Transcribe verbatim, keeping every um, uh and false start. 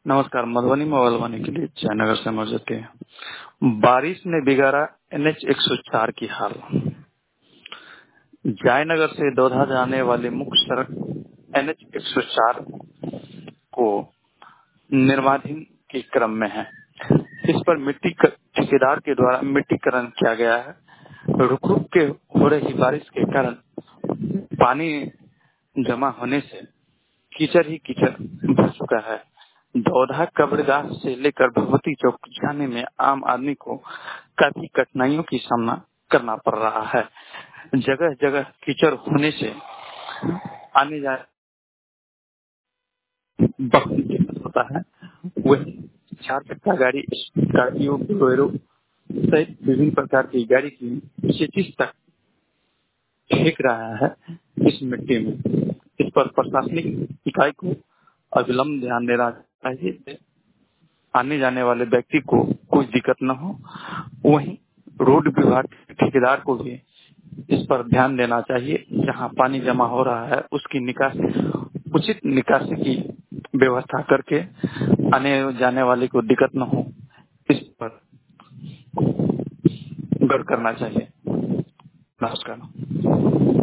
नमस्कार। मधुबनी में बलवानी के लिए जयनगर से मर जाते हैं। बारिश ने बिगाड़ा एन एच एक सौ चार की हाल। जयनगर से दौधा जाने वाले मुख्य सड़क एन एच एक सौ चार को निर्माणाधीन के क्रम में है। इस पर मिट्टी ठेकेदार के द्वारा मिट्टीकरण किया गया है। रुक रुक के हो रही बारिश के कारण पानी जमा होने से कीचड़ ही कीचड़ भर चुका है। दौधा कब्रगाह से लेकर भगवती चौक जाने में आम आदमी को काफी कठिनाइयों की सामना करना पड़ रहा है। जगह जगह कीचड़ होने से आने जाने बहुत दिक्कत होता है। वही चार चक्का गाड़ी, स्कॉर्पियो, बोलेरो सहित विभिन्न प्रकार की गाड़ी की क्षितिज तक फेंक रहा है इस मिट्टी में। इस पर प्रशासनिक इकाई को अविलंब ध्यान देना चाहिए, आने जाने वाले व्यक्ति को कोई दिक्कत न हो। वहीं रोड विभाग के ठेकेदार को भी इस पर ध्यान देना चाहिए। जहां पानी जमा हो रहा है उसकी निकासी, उचित निकासी की व्यवस्था करके आने जाने वाले को दिक्कत न हो, इस पर गौर करना चाहिए। नमस्कार।